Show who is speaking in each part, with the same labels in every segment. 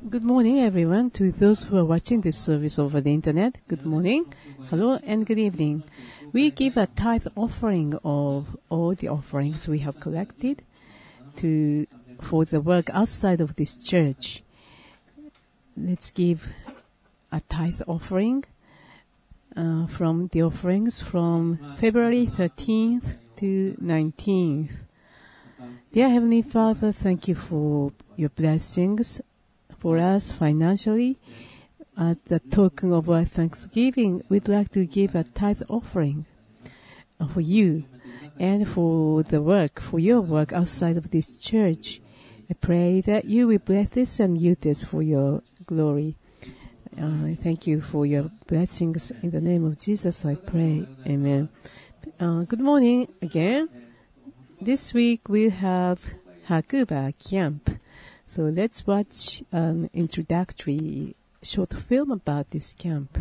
Speaker 1: Good morning, everyone. To those who are watching this service over the internet, good morning, hello, and good evening. We give a tithe offering of all the offerings we have collected for the work outside of this church. Let's give a tithe offering from the offerings from February 13th to 19th. Dear Heavenly Father, thank you for your blessings for us financially. At the token of our thanksgiving, we'd like to give a tithe offering for you and for your work outside of this church. I pray that you will bless this and use this for your glory. Thank you for your blessings. In the name of Jesus, I pray. Amen. Good morning again. This week we have Hakuba Camp. So let's watch an introductory short film about this camp.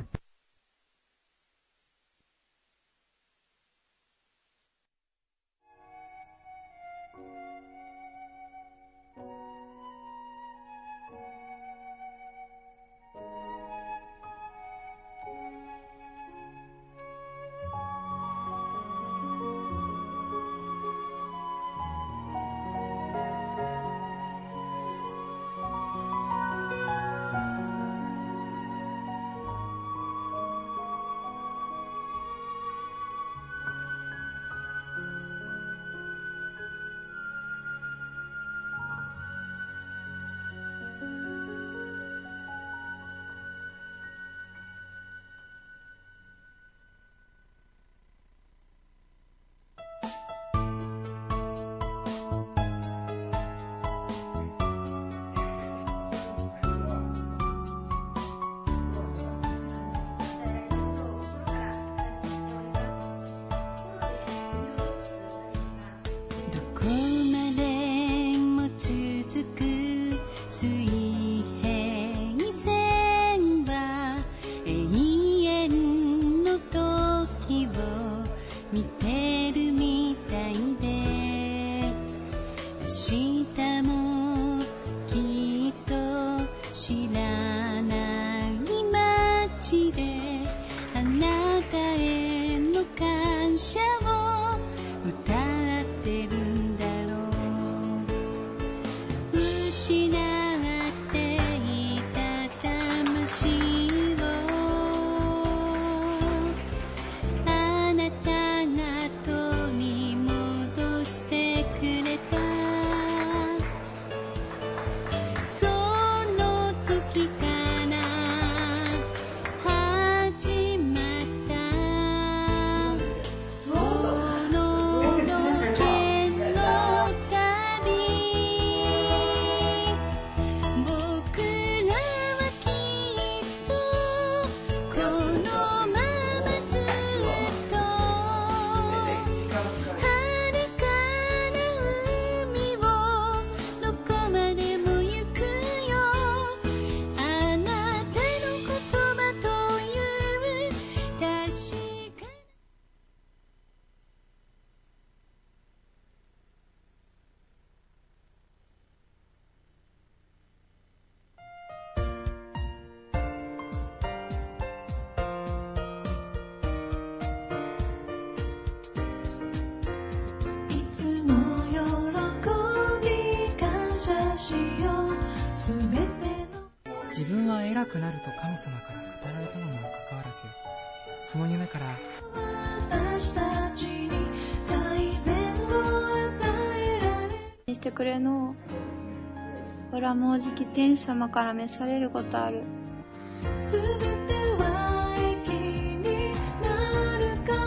Speaker 2: 自分は偉くなると神様から語られたのにもかかわらず、その夢から私たちに最善を与えられ
Speaker 3: してくれのおらもうじき天使様から召されることある。すべては益になるから。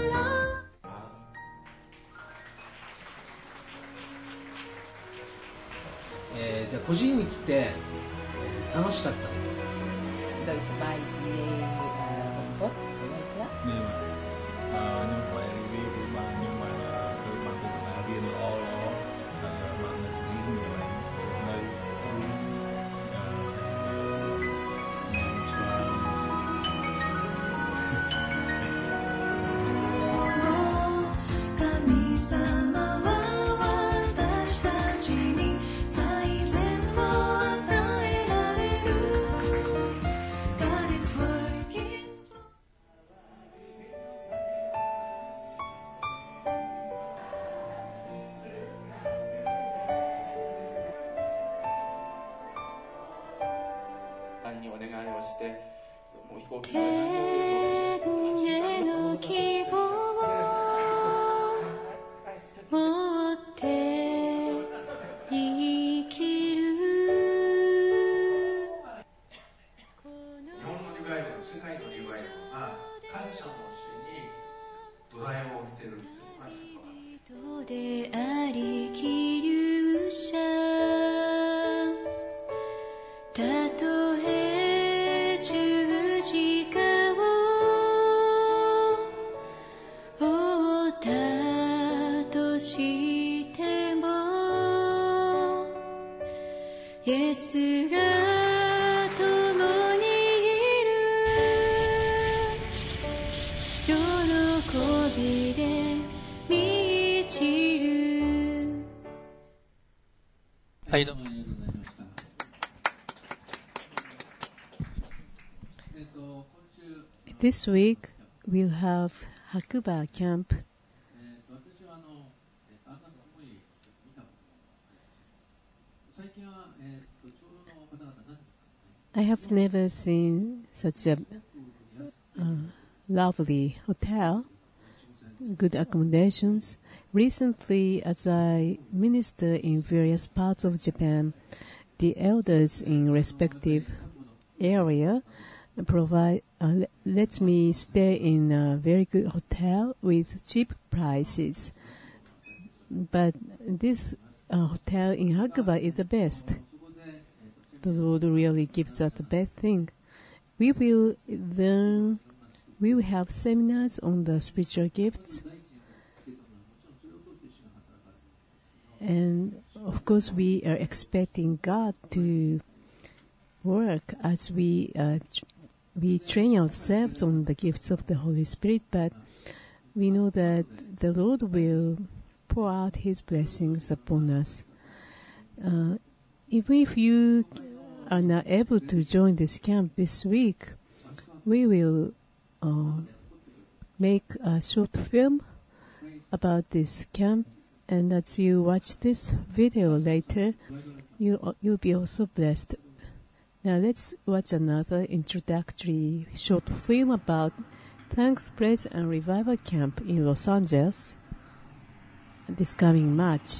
Speaker 4: じゃあ個人に来て楽しかった。
Speaker 1: Dois vai bot
Speaker 5: nhưng mà phải review của bạn, nhưng mà tôi bạn tôi là riêng lo bạn là riêng người nơi suy
Speaker 3: 私たちに最善を与えられる
Speaker 6: お願いをして、もう飛行機
Speaker 7: 天への希望を持って生きる。
Speaker 8: 日本のリバイバル、世界のリバイバルが神様の教えに土台を置いているっていうのが一つ分かる。
Speaker 7: 人であり希流者、たとえ十字架を負ったとしても、イエスが共にいる。喜びで満ちる。
Speaker 9: はい、どうも。
Speaker 1: This week we'll have Hakuba camp. I have never seen such a lovely hotel, good accommodations. Recently, as I minister in various parts of Japan, the elders in respective area provide lets me stay in a very good hotel with cheap prices. But this hotel in Hakuba is the best. The Lord really gives us the best thing. We will have seminars on the spiritual gifts. And of course, we are expecting God to work as we train ourselves on the gifts of the Holy Spirit, but we know that the Lord will pour out His blessings upon us. Even if you are not able to join this camp this week, we will make a short film about this camp, and as you watch this video later, you'll be also blessed. Now let's watch another introductory short film about Thanks, Praise and Revival Camp in Los Angeles this coming March.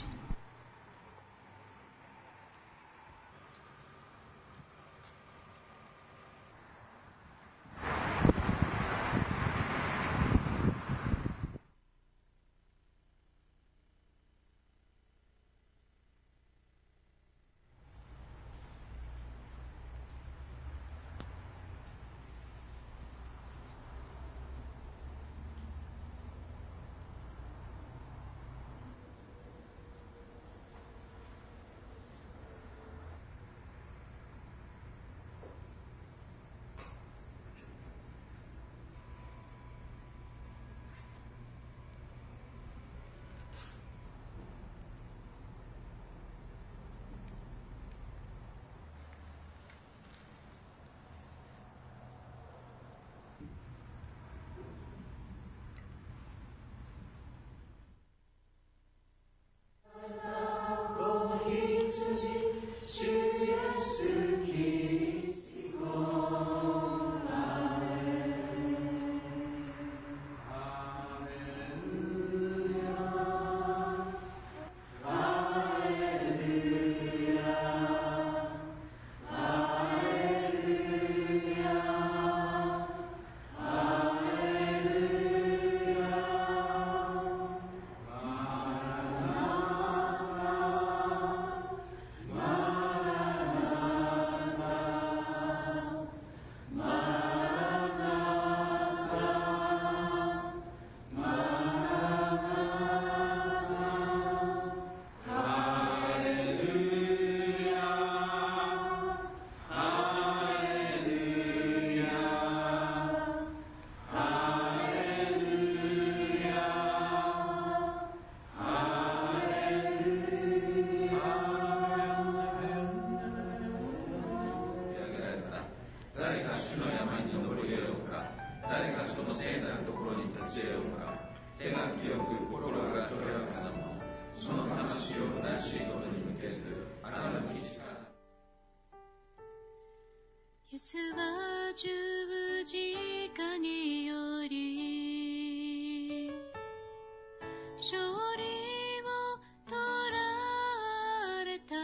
Speaker 7: スは十字架により勝利を取られた。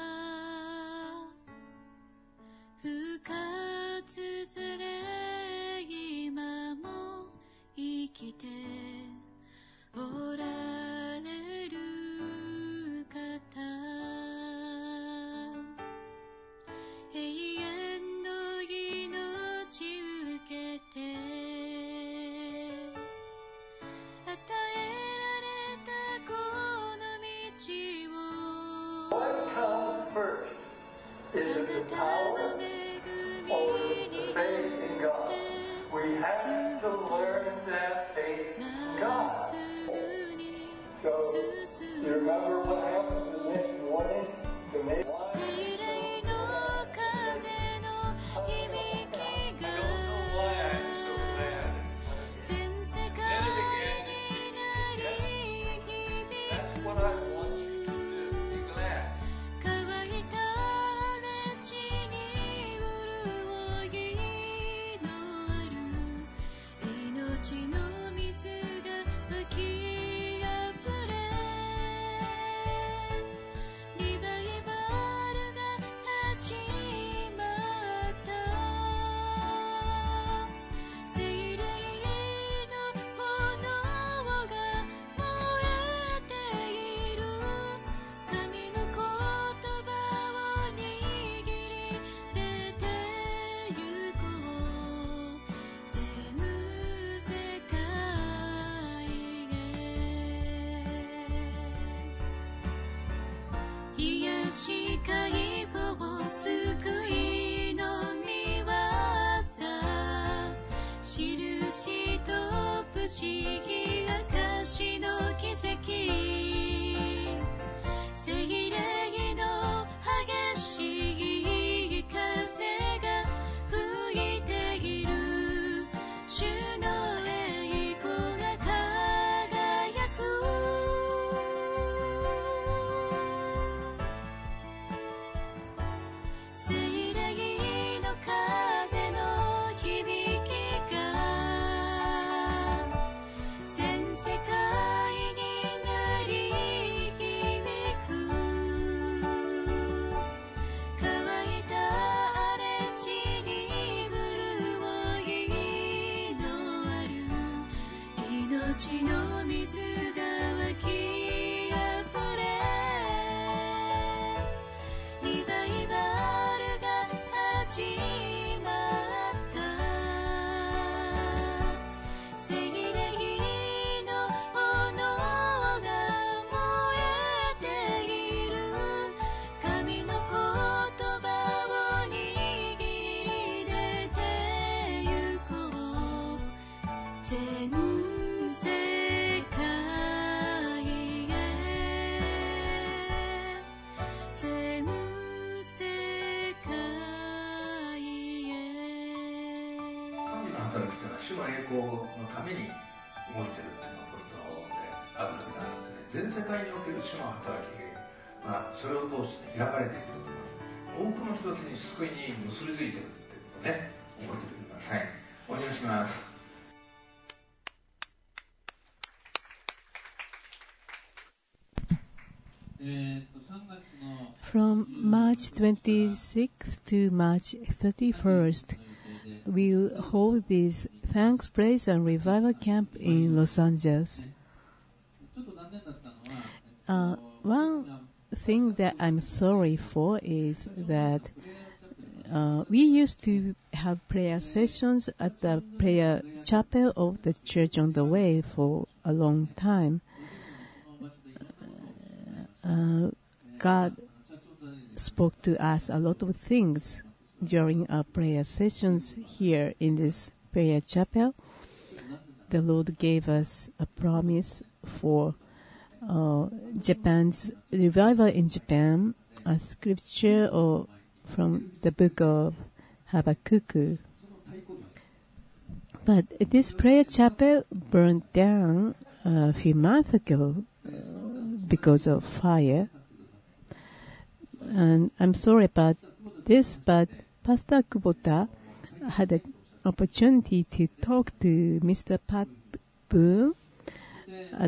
Speaker 7: 復活され今も生きておられる方、永遠の命受けて与えられたこの道を、
Speaker 9: What comes first is the power or the faith in God. We have to learn that faith in God. So, you remember what happened the next morning? The next morning?
Speaker 8: 主の栄光のために動いているというのがポイントであるわけであるので、全世界における主の働きが、それを通して開かれていくという多くの人たちに救いに結びついているということをね、覚えておいてください。お願いします。
Speaker 1: From March 26th to March 31st, we'll hold this Thanks, Praise and Revival Camp in Los Angeles. One thing that I'm sorry for is that we used to have prayer sessions at the prayer chapel of the Church on the Way for a long time. God spoke to us a lot of things during our prayer sessions here in this prayer chapel. The Lord gave us a promise for Japan's revival in Japan, a scripture from the book of Habakkuk. But this prayer chapel burned down a few months ago because of fire. And I'm sorry about this, but Pastor Kubota had an opportunity to talk to Mr. Pat Boone at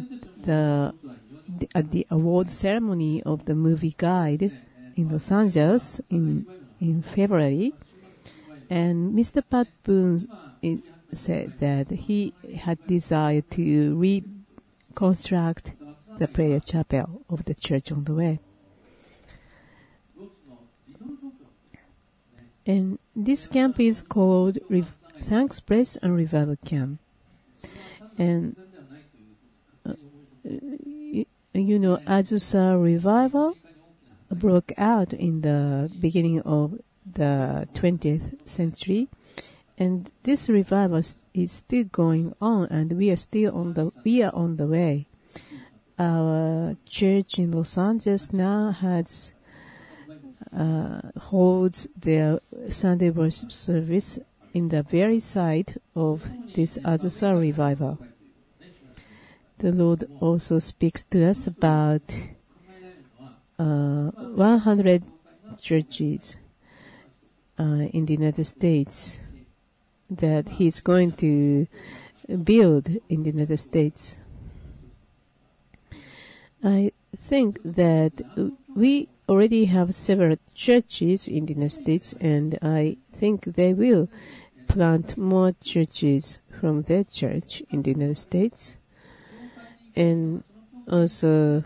Speaker 1: the award ceremony of the Movie Guide in Los Angeles in February. And Mr. Pat Boone said that he had desired to reconstruct the prayer chapel of the Church on the Way. And this camp is called Thanks, Praise, and Revival Camp. And Azusa revival broke out in the beginning of the 20th century, and this revival is still going on, and we are on the way. Our church in Los Angeles now holds their Sunday worship service in the very site of this Azusa revival. The Lord also speaks to us about 100 churches in the United States that He's going to build in the United States. I think that we already have several churches in the United States, and I think they will plant more churches from their church in the United States. And also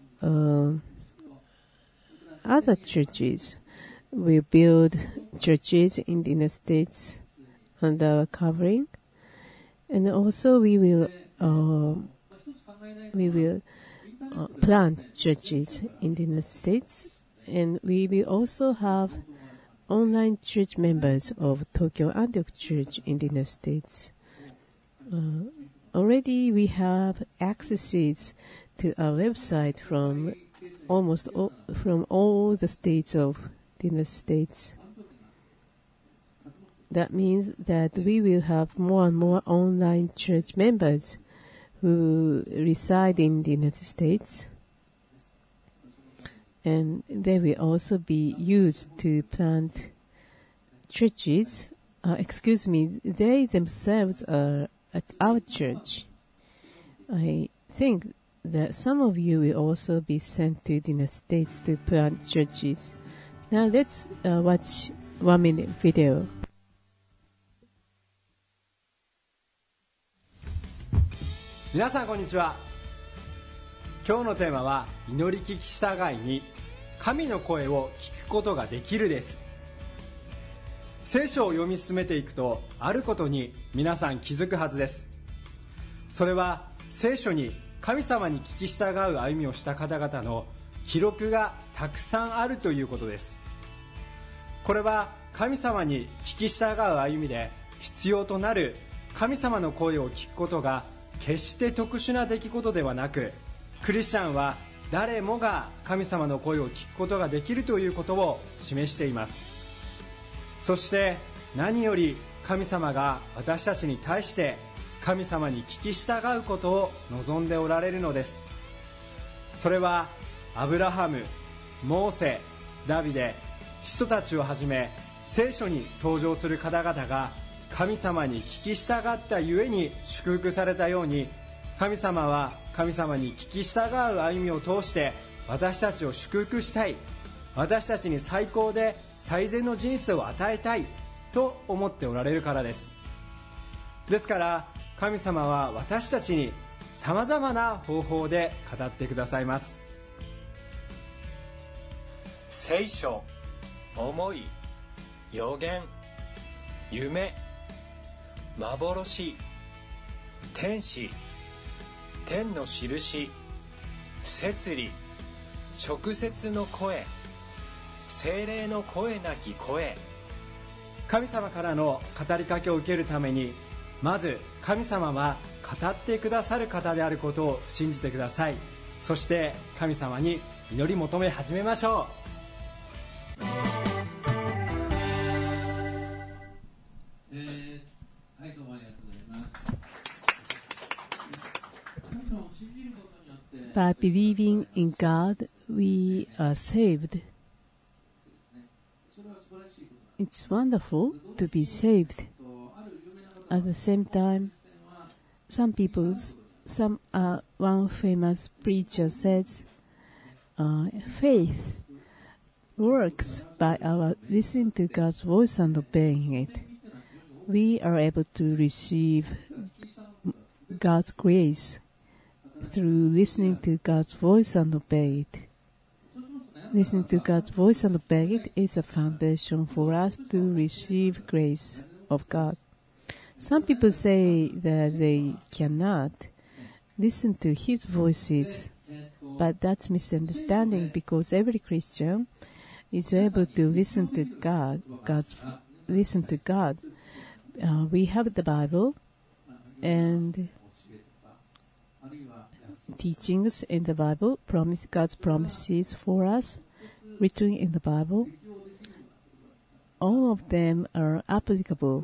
Speaker 1: other churches will build churches in the United States under our covering. And also we will plant churches in the United States. And we will also have online church members of Tokyo Antioch Church in the United States. Already we have accesses to our website from all the states of the United States. That means that we will have more and more online church members who reside in the United States, and they will also be used to plant churches. They themselves are at our church. I think that some of you will also be sent to the United States to plant churches. Now let's watch 1-minute video.
Speaker 10: 皆さんこんにちは。今日のテーマは祈り聞き従いに神の声を聞くことができるです。聖書を読み進めていくとあることに皆さん気づくはずです。それは聖書に神様に聞き従う歩みをした方々の記録がたくさんあるということです。これは神様に聞き従う歩みで必要となる神様の声を聞くことが決して特殊な出来事ではなく、クリスチャンは誰もが神様の声を聞くことができるということを示しています。そして何より神様が私たちに対して神様に聞き従うことを望んでおられるのです。それはアブラハム、モーセ、ダビデ、使徒たちをはじめ聖書に登場する方々が神様に聞き従ったゆえに祝福されたように、神様は神様に聞き従う歩みを通して私たちを祝福したい、私たちに最高で最善の人生を与えたいと思っておられるからです。ですから神様は私たちにさまざまな方法で語ってくださいます。聖書、思い、予言、夢、幻、天使、天の印、摂理、直接の声、聖霊の声なき声。神様からの語りかけを受けるために、まず神様は語ってくださる方であることを信じてください。そして神様に祈り求め始めましょう。
Speaker 1: By believing in God, we are saved. it's wonderful to be saved. At the same time, one famous preacher says, faith works by our listening to God's voice and obeying it. We are able to receive God's grace through listening to God's voice and obey it. Listening to God's voice and obey it is a foundation for us to receive grace of God. Some people say that they cannot listen to His voices, but that's misunderstanding, because every Christian is able to listen to God. Listen to God. We have the Bible and teachings in the Bible, God's promises for us, written in the Bible. All of them are applicable.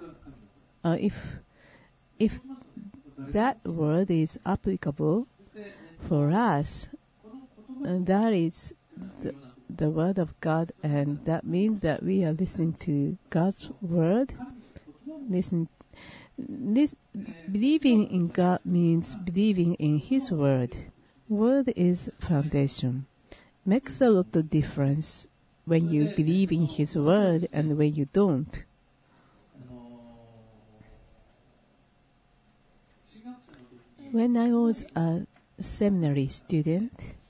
Speaker 1: If that word is applicable for us, that is the word of God, and that means that we are listening to God's word. Believing in God means believing in His word. Word is foundation. Makes a lot of difference when you believe in His word and when you don't. When I was a seminary student,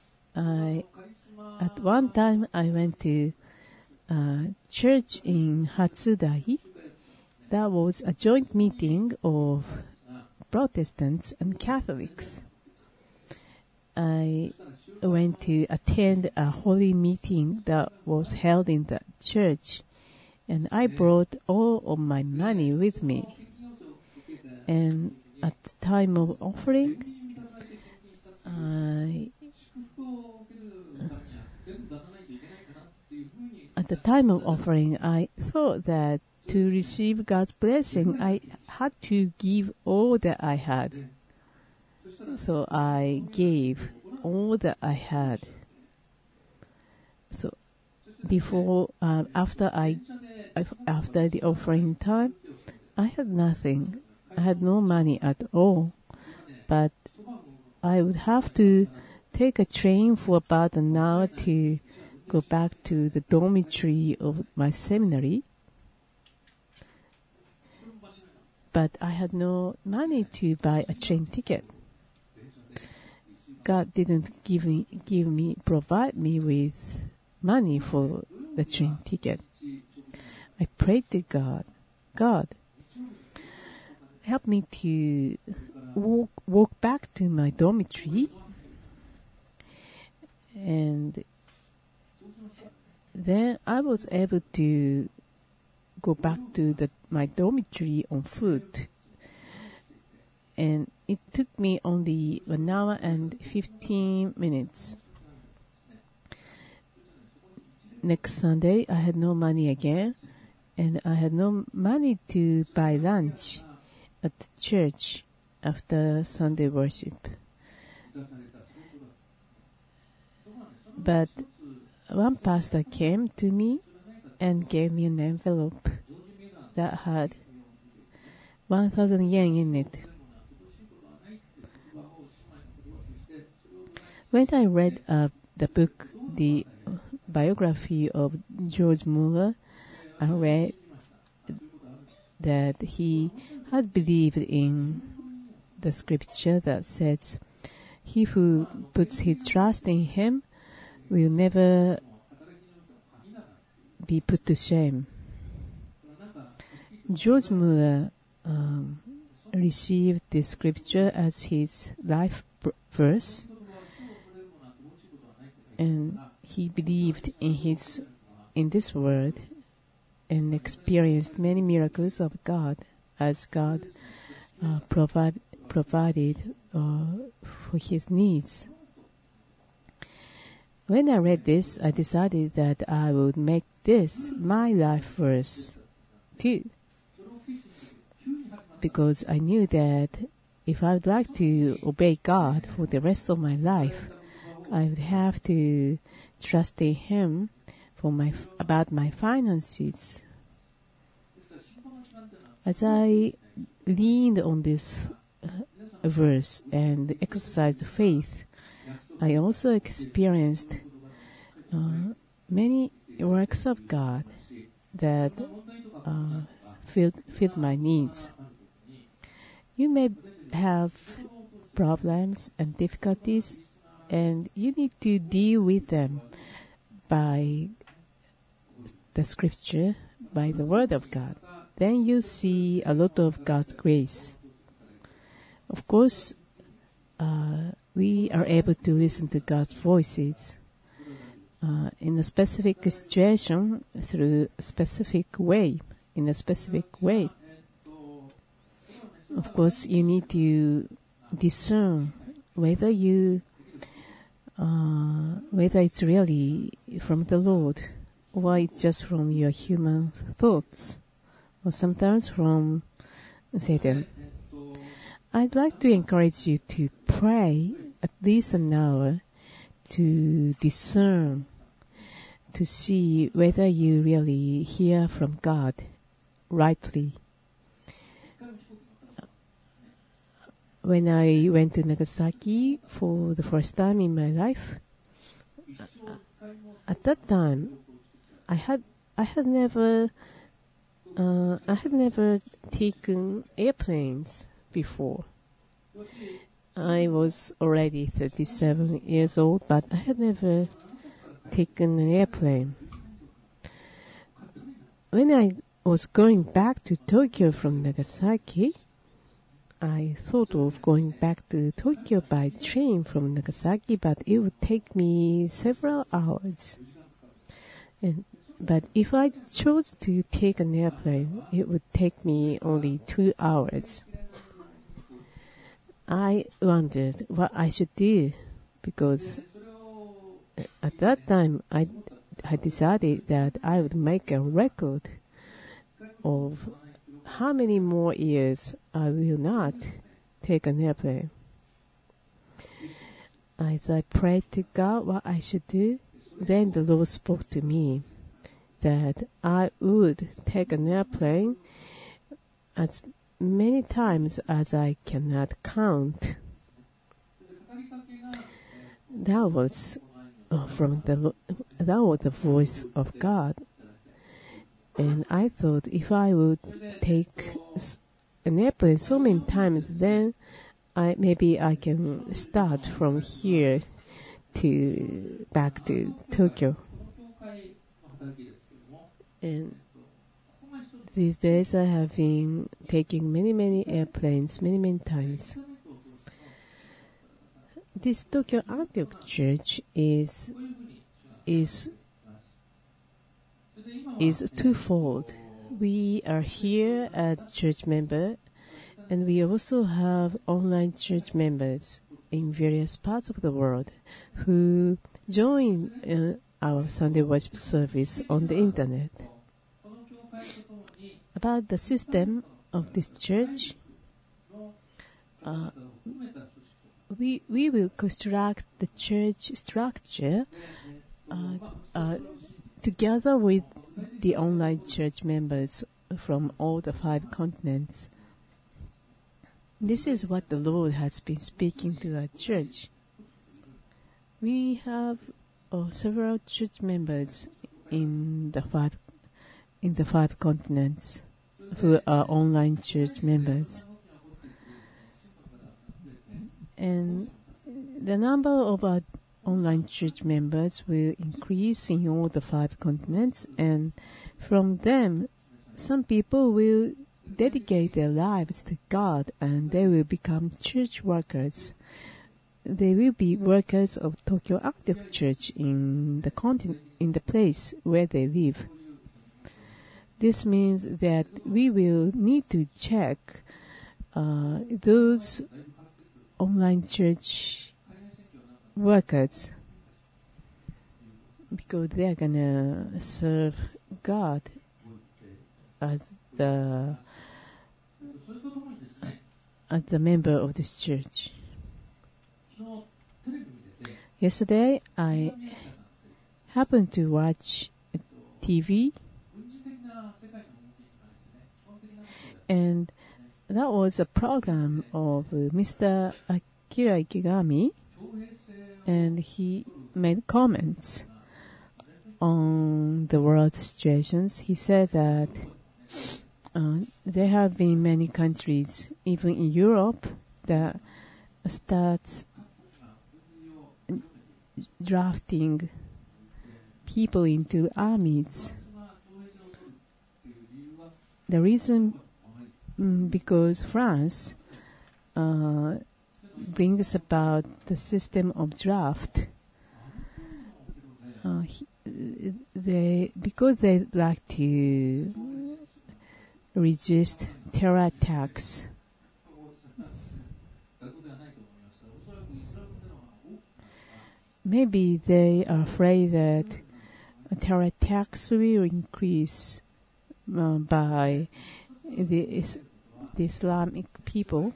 Speaker 1: at one time I went to a church in Hatsudai. That was a joint meeting of Protestants and Catholics. I went to attend a holy meeting that was held in the church, and I brought all of my money with me. And at the time of offering, I thought that to receive God's blessing, I had to give all that I had. So I gave all that I had. So after the offering time, I had nothing. I had no money at all. But I would have to take a train for about an hour to go back to the dormitory of my seminary. But I had no money to buy a train ticket. God didn't provide me with money for the train ticket. I prayed to God, help me to walk back to my dormitory. And then I was able to go back to my dormitory on foot. And it took me only 1 hour and 15 minutes. Next Sunday, I had no money again, and I had no money to buy lunch at the church after Sunday worship. But one pastor came to me and gave me an envelope that had 1,000 yen in it. When I read the book, the biography of George Mueller, I read that he had believed in the scripture that says, "He who puts his trust in Him will never be put to shame." George Mueller received this scripture as his life verse, and he believed in this word and experienced many miracles of God as God provided for his needs. When I read this, I decided that I would make this my life verse too, because I knew that if I would like to obey God for the rest of my life, I would have to trust in Him about my finances. As I leaned on this verse and exercised faith, I also experienced many works of God that filled my needs. You may have problems and difficulties, and you need to deal with them by the scripture, by the word of God. Then you see a lot of God's grace. Of course, we are able to listen to God's voices in a specific situation through a specific way, in a specific way. Of course, you need to discern whether it's really from the Lord or it's just from your human thoughts or sometimes from Satan. I'd like to encourage you to pray at least an hour to discern, to see whether you really hear from God rightly. When I went to Nagasaki for the first time in my life, at that time, I had never taken airplanes before. I was already 37 years old, but I had never taken an airplane. When I was going back to Tokyo from Nagasaki, I thought of going back to Tokyo by train from Nagasaki, but it would take me several hours. But if I chose to take an airplane, it would take me only 2 hours. I wondered what I should do, because at that time I decided that I would make a record of how many more years I will not take an airplane. As I prayed to God what I should do, then the Lord spoke to me that I would take an airplane as many times as I cannot count. That was the voice of God. And I thought if I would take an airplane so many times, then maybe I can start from here to back to Tokyo. And these days I have been taking many airplanes, many times. This Tokyo Antioch Church is twofold. We are here as church member, and we also have online church members in various parts of the world who join our Sunday worship service on the internet. About the system of this church, we will construct the church structure together with the online church members from all the 5 continents. This is what the Lord has been speaking to our church. We have several church members in the 5 continents who are online church members. And the number of our online church members will increase in all the 5 continents, and from them, some people will dedicate their lives to God and they will become church workers. They will be workers of Tokyo Antioch Church in the place where they live. This means that we will need to check those online church workers, because they are gonna serve God as the member of this church. Yesterday, I happened to watch a TV, and that was a program of Mr. Akira Ikegami, and he made comments on the world situations. He said that there have been many countries, even in Europe, that starts drafting people into armies. The reason because France brings about the system of draft. Because they like to resist terror attacks. Maybe they are afraid that terror attacks will increase by the Islamic people.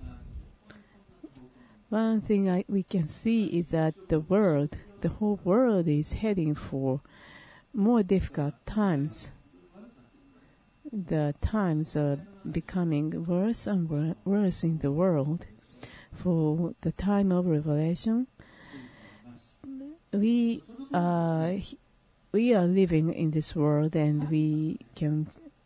Speaker 1: One thing we can see is that the whole world is heading for more difficult times. The times are becoming worse and worse in the world. For the time of Revelation, we are living in this world, and we can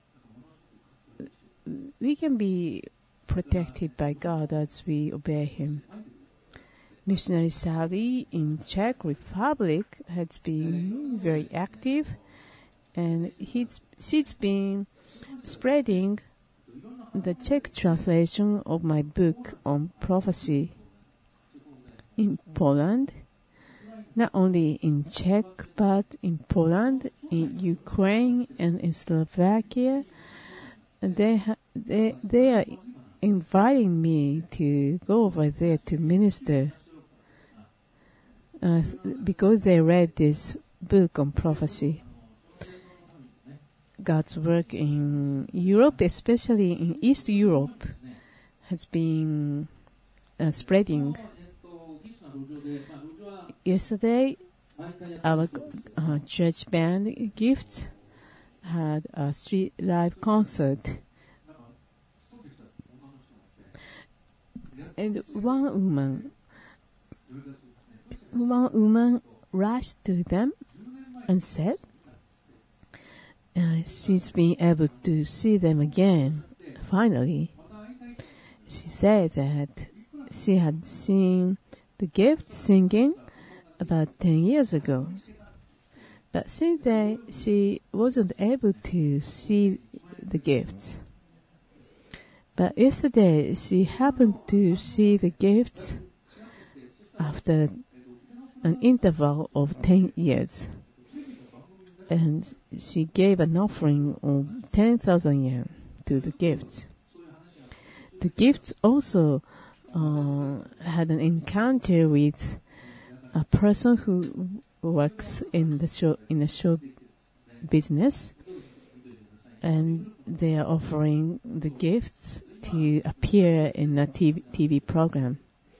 Speaker 1: be protected by God as we obey Him. Missionary Sally in Czech Republic has been very active, and she's been spreading the Czech translation of my book on prophecy in Poland, not only in Czech, but in Poland, in Ukraine, and in Slovakia. And they are inviting me to go over there to minister because they read this book on prophecy. God's work in Europe, especially in East Europe, has been spreading. Yesterday, our church band Gifts had a street live concert, and one woman rushed to them and said she's been able to see them again. Finally, she said that she had seen the Gifts singing about 10 years ago. But since then, she wasn't able to see the Gifts. But yesterday, she happened to see the Gifts after an interval of 10 years. And she gave an offering of 10,000 yen to the Gifts. The Gifts also had an encounter with a person who works in the show business, and they are offering the Gifts to appear in a TV program.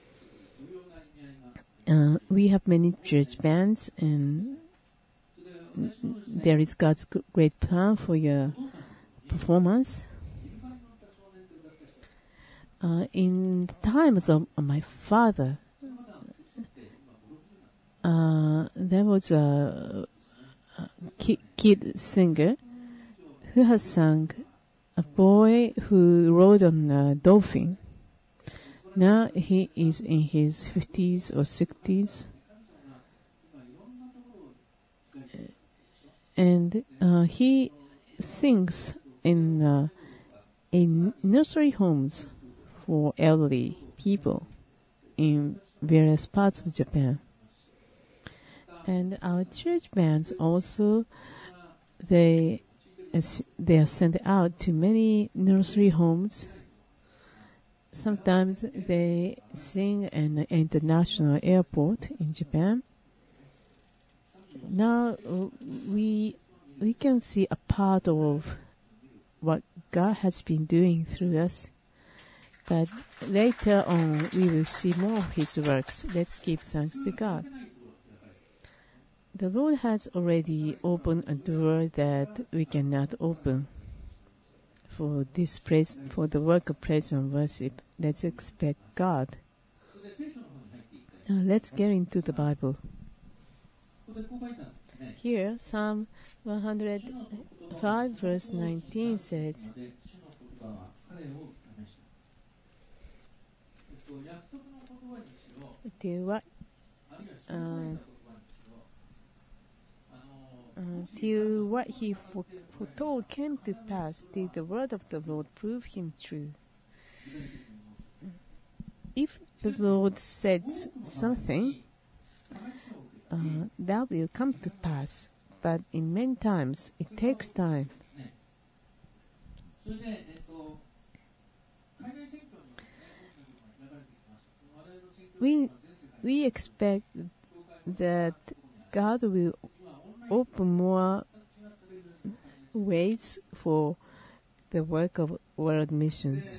Speaker 1: We have many church bands, and there is God's great plan for your performance. In the times of my father, there was a kid singer who has sung a boy who rode on a dolphin. Now he is in his 50s or 60s. And he sings in nursery homes for elderly people in various parts of Japan. And our church bands also, they are sent out to many nursery homes. Sometimes they sing in an international airport in Japan. Now we can see a part of what God has been doing through us. But later on, we will see more of His works. Let's give thanks to God. The Lord has already opened a door that we cannot open. For this praise, for the work of praise and worship, let's expect God. Now let's get into the Bible. Here, Psalm 105 verse 19 says, till what he foretold came to pass, till the word of the Lord prove him true. If the Lord says something, that will come to pass, but in many times it takes time. We expect that God will open more ways for the work of world missions.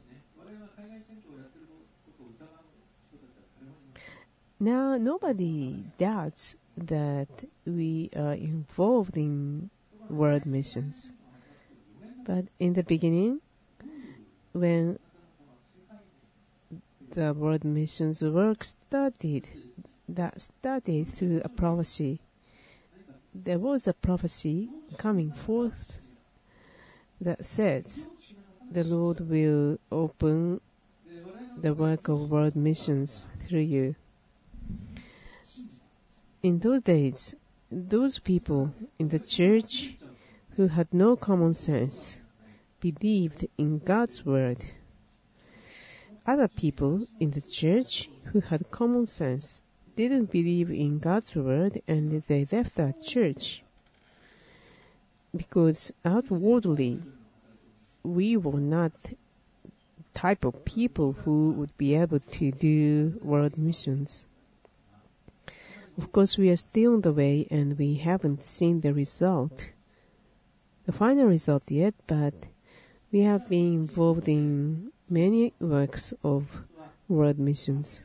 Speaker 1: Now, nobody doubts that we are involved in world missions. But in the beginning, when the world missions work started through a prophecy. There was a prophecy coming forth that says the Lord will open the work of world missions through you. In those days, those people in the church who had no common sense believed in God's word. Other people in the church who had common sense didn't believe in God's word and they left our church. Because outwardly, we were not type of people who would be able to do world missions. Of course, we are still on the way and we haven't seen the result, the final result yet, but we have been involved in many works of world missions.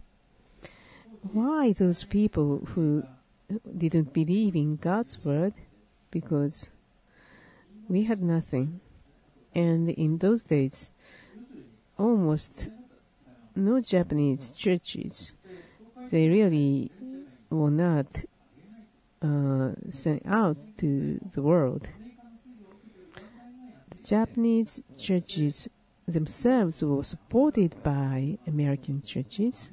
Speaker 1: Why those people who didn't believe in God's word? Because we had nothing. And in those days, almost no Japanese churches, they really were not sent out to the world. The Japanese churches themselves were supported by American churches.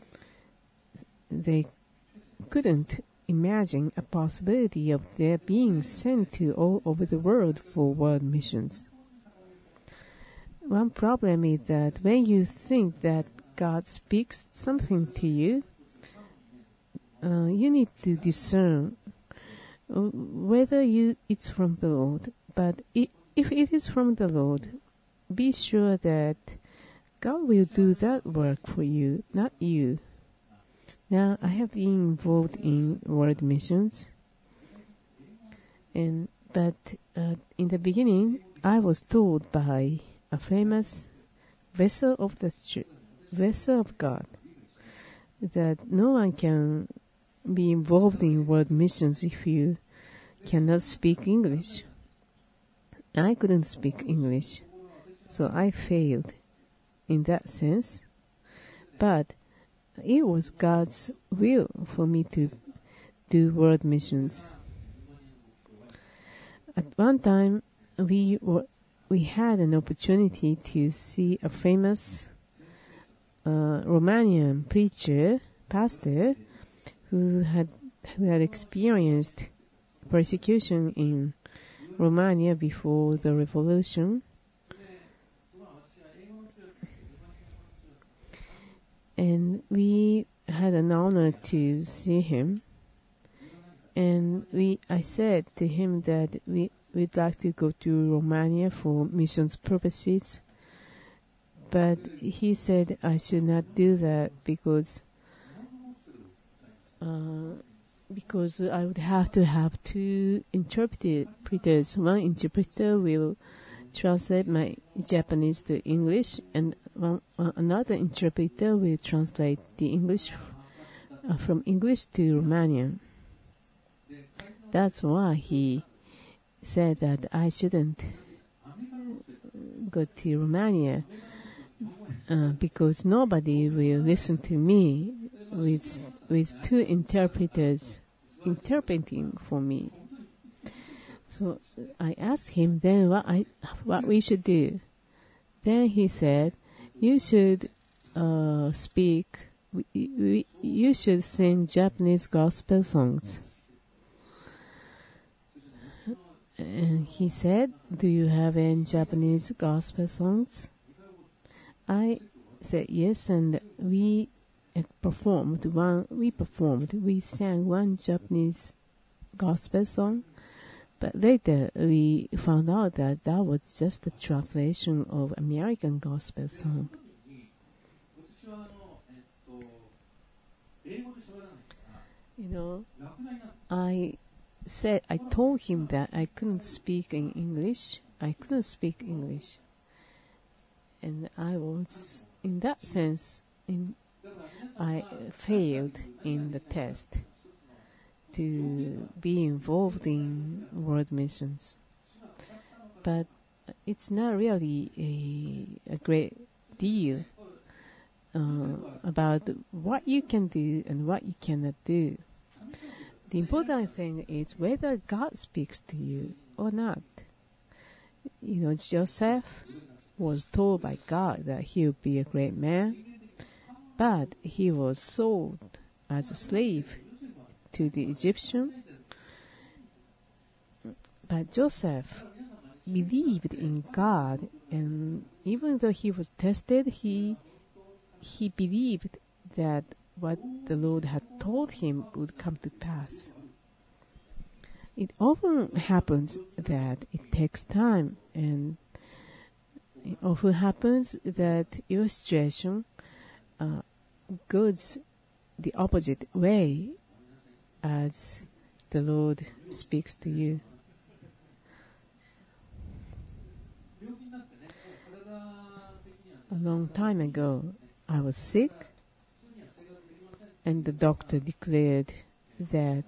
Speaker 1: They couldn't imagine a possibility of their being sent to all over the world for world missions. One problem is that when you think that God speaks something to you, you need to discern whether it's from the Lord. But if it is from the Lord, be sure that God will do that work for you, not you. Now, I have been involved in world missions, but in the beginning, I was told by a famous vessel of God that no one can be involved in world missions if you cannot speak English. I couldn't speak English, so I failed in that sense. But it was God's will for me to do world missions. At one time, we had an opportunity to see a famous Romanian pastor, who had experienced persecution in Romania before the revolution. And we had an honor to see him. And I said to him that we'd like to go to Romania for missions purposes. But he said I should not do that because I would have to have two interpreters. One interpreter will translate my Japanese to English, and another interpreter will translate the English from English to Romanian. That's why he said that I shouldn't go to Romania because nobody will listen to me with two interpreters interpreting for me. So I asked him then what we should do. Then he said, you should you should sing Japanese gospel songs. And he said, do you have any Japanese gospel songs? I said yes, and we sang one Japanese gospel song, but later we found out that that was just a translation of American gospel song. I told him that I couldn't speak English. And I was, in that sense, I failed in the test to be involved in world missions. But it's not really a great deal about what you can do and what you cannot do. The important thing is whether God speaks to you or not. Joseph was told by God that he would be a great man, but he was sold as a slave to the Egyptian. But Joseph believed in God, and even though he was tested, he believed that what the Lord had told him would come to pass. It often happens that it takes time, and it often happens that your situation goes the opposite way as the Lord speaks to you. A long time ago, I was sick, and the doctor declared that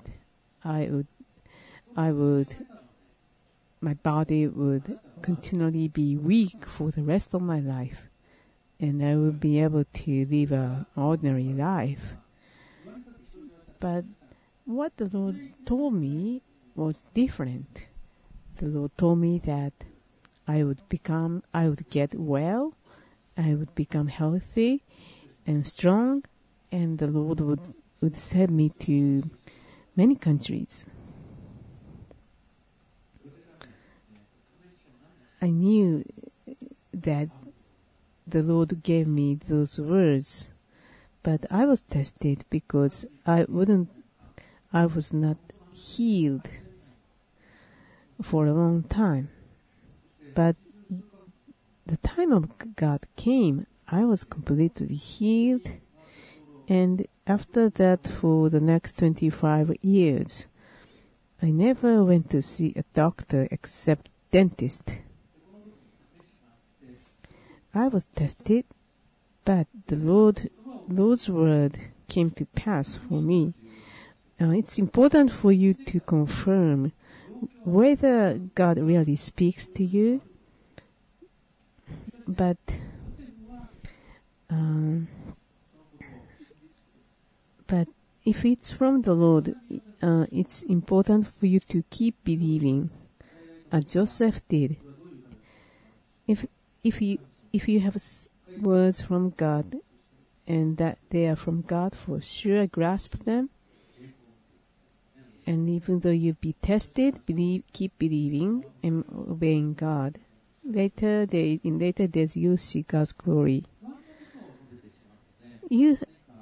Speaker 1: my body would continually be weak for the rest of my life, and I would be able to live an ordinary life. But what the Lord told me was different. The Lord told me that I would get well, I would become healthy and strong, and the Lord would send me to many countries. I knew that the Lord gave me those words, but I was tested because I was not healed for a long time. But the time of God came, I was completely healed, and after that, for the next 25 years, I never went to see a doctor except dentist. I was tested, but the Lord's word came to pass for me. It's important for you to confirm whether God really speaks to you, but if it's from the Lord, it's important for you to keep believing, as Joseph did. If you have words from God and that they are from God, for sure grasp them. And even though you be tested, keep believing and obeying God. In later days, you'll see God's glory. You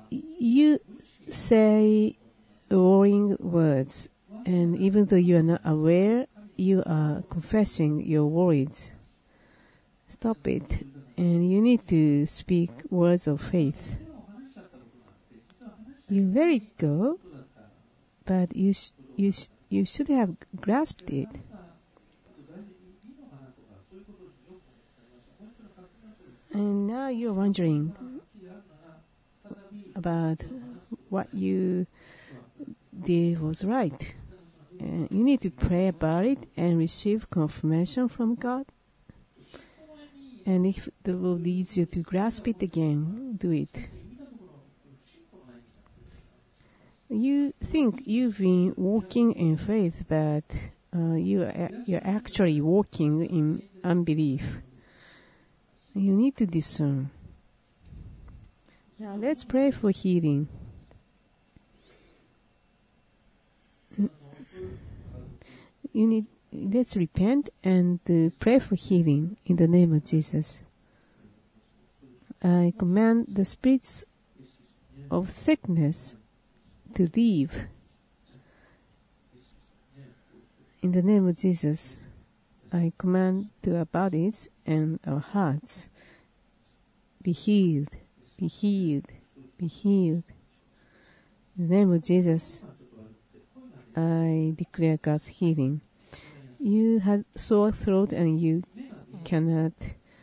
Speaker 1: say worrying words, and even though you are not aware, you are confessing your worries. Stop it, and you need to speak words of faith. You let it go, but you should have grasped it. And now you're wondering about what you did was right. you need to pray about it and receive confirmation from God. And if the Lord leads you to grasp it again, do it. You think you've been walking in faith, but you're actually walking in unbelief. You need to discern. Now let's pray for healing. Let's repent and pray for healing in the name of Jesus. I command the spirits of sickness to leave. In the name of Jesus, I command to our bodies and our hearts be healed, be healed, be healed. In the name of Jesus, I declare God's healing. You had sore throat and you cannot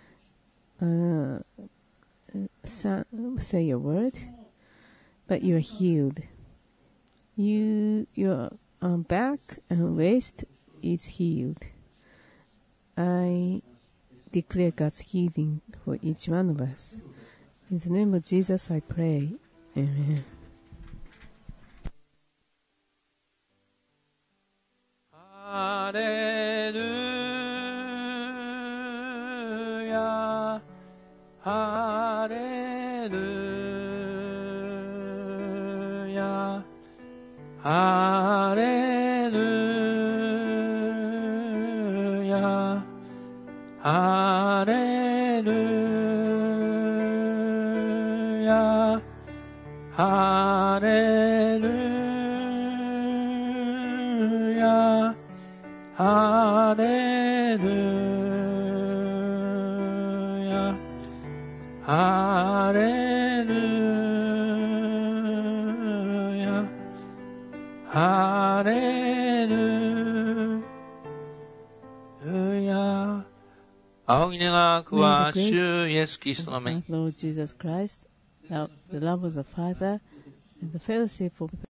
Speaker 1: say a word, but you are healed. Your back and waist is healed. I declare God's healing for each one of us. In the name of Jesus, I pray. Amen.
Speaker 11: Hallelujah, hallelujah, hallelujah, hallelujah, hallelujah, hallelujah, hallelujah, hallelujah. 仰ぎ願くは主イエスキリストの名。
Speaker 1: Lord Jesus Christ, the love of the Father, and the fellowship of the